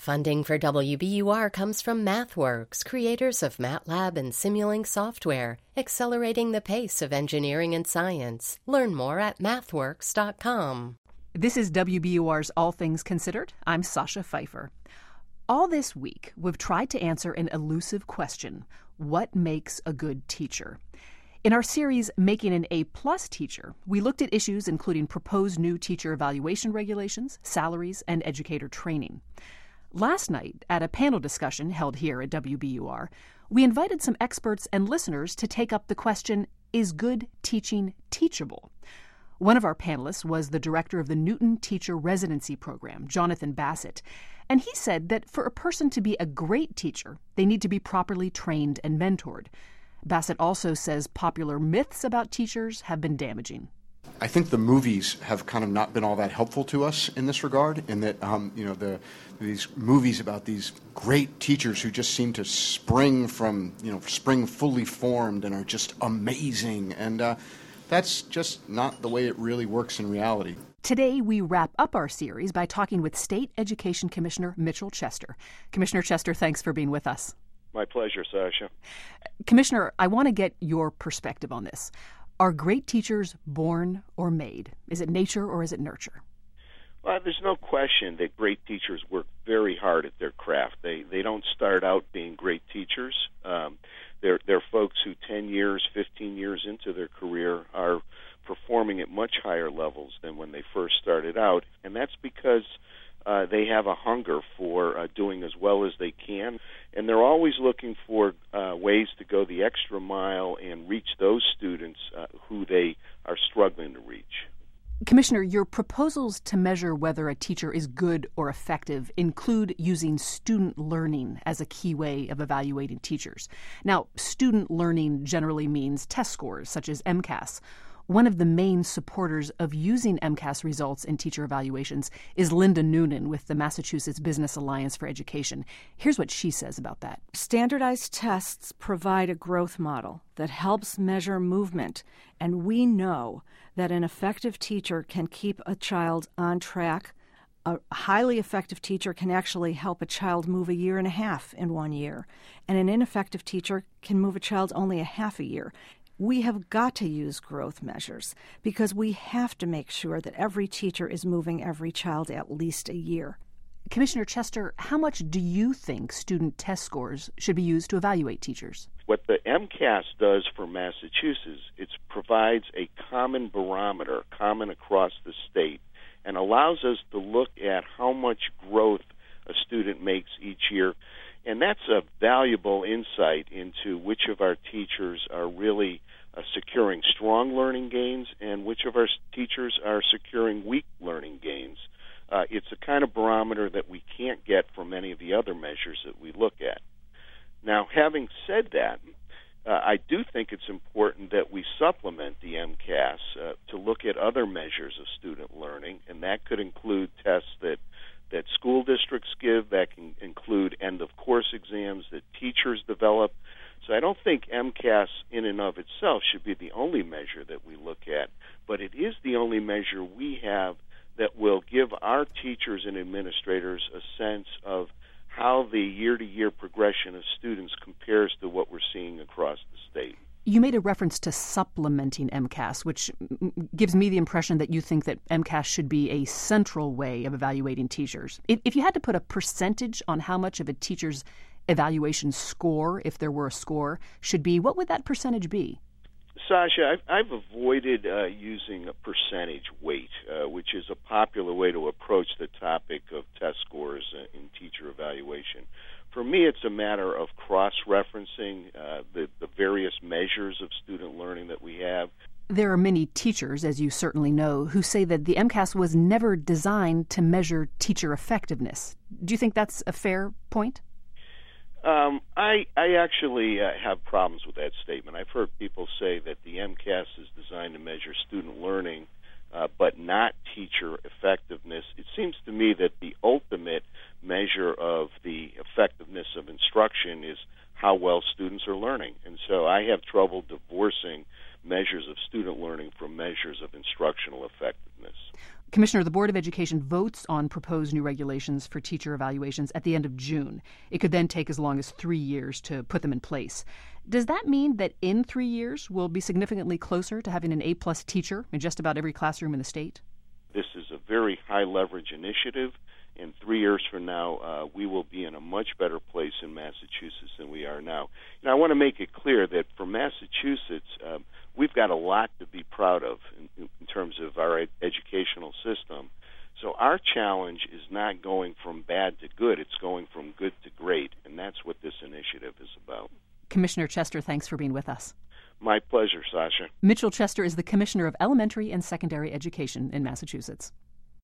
Funding for WBUR comes from MathWorks, creators of MATLAB and Simulink software, accelerating the pace of engineering and science. Learn more at mathworks.com. This is WBUR's All Things Considered. I'm Sasha Pfeiffer. All this week, we've tried to answer an elusive question: what makes a good teacher? In our series, Making an A-plus Teacher, we looked at issues including proposed new teacher evaluation regulations, salaries, and educator training. Last night, at a panel discussion held here at WBUR, we invited some experts and listeners to take up the question, is good teaching teachable? One of our panelists was the director of the Newton Teacher Residency Program, Jonathan Bassett, and he said that for a person to be a great teacher, they need to be properly trained and mentored. Bassett also says popular myths about teachers have been damaging. I think the movies have kind of not been all that helpful to us in this regard, in that, these movies about these great teachers who just seem to spring fully formed and are just amazing. And that's just not the way it really works in reality. Today, we wrap up our series by talking with State Education Commissioner Mitchell Chester. Commissioner Chester, thanks for being with us. My pleasure, Sasha. Commissioner, I want to get your perspective on this. Are great teachers born or made? Is it nature or is it nurture? Well, there's no question that great teachers work very hard at their craft. They don't start out being great teachers. They're folks who 10 years, 15 years into their career are performing at much higher levels than when they first started out, and that's because they have a hunger for doing as well as they can, and they're always looking for ways to go the extra mile and reach those students who they are struggling to reach. Commissioner, your proposals to measure whether a teacher is good or effective include using student learning as a key way of evaluating teachers. Now, student learning generally means test scores, such as MCAS. One of the main supporters of using MCAS results in teacher evaluations is Linda Noonan with the Massachusetts Business Alliance for Education. Here's what she says about that. Standardized tests provide a growth model that helps measure movement, and we know that an effective teacher can keep a child on track. A highly effective teacher can actually help a child move 1.5 years in 1 year, and an ineffective teacher can move a child only a half a year. We have got to use growth measures because we have to make sure that every teacher is moving every child at least a year. Commissioner Chester, how much do you think student test scores should be used to evaluate teachers? What the MCAS does for Massachusetts, it provides a common barometer, common across the state, and allows us to look at how much growth a student makes each year. And that's a valuable insight into which of our teachers are really securing strong learning gains and which of our teachers are securing weak learning gains. It's a kind of barometer that we can't get from any of the other measures that we look at. Now, having said that, I do think it's important that we supplement the MCAS to look at other measures of student learning, and that could include tests that school districts give, that can include end-of-course exams that teachers develop. So I don't think MCAS in and of itself should be the only measure that we look at, but it is the only measure we have that will give our teachers and administrators a sense of how the year-to-year progression of students compares to what we're seeing across the state. You made a reference to supplementing MCAS, which gives me the impression that you think that MCAS should be a central way of evaluating teachers. If you had to put a percentage on how much of a teacher's evaluation score, if there were a score, should be, what would that percentage be? Sasha, I've avoided using a percentage weight, which is a popular way to approach the topic of test scores in teacher evaluation. For me, it's a matter of cross-referencing the various measures of student learning that we have. There are many teachers, as you certainly know, who say that the MCAS was never designed to measure teacher effectiveness. Do you think that's a fair point? I actually have problems with that statement. I've heard people say that the MCAS is designed to measure student learning, but not teacher effectiveness. It seems to me that the ultimate measure of the effectiveness of instruction is how well students are learning. And so I have trouble divorcing measures of student learning from measures of instructional effectiveness. Commissioner, the Board of Education votes on proposed new regulations for teacher evaluations at the end of June. It could then take as long as 3 years to put them in place. Does that mean that in 3 years we'll be significantly closer to having an A-plus teacher in just about every classroom in the state? This is a very high-leverage initiative. In 3 years from now, we will be in a much better place in Massachusetts than we are now. And I want to make it clear that for Massachusetts, we've got a lot to be proud of in terms of our educational system. So our challenge is not going from bad to good, it's going from good to great, and that's what this initiative is about. Commissioner Chester, thanks for being with us. My pleasure, Sasha. Mitchell Chester is the Commissioner of Elementary and Secondary Education in Massachusetts.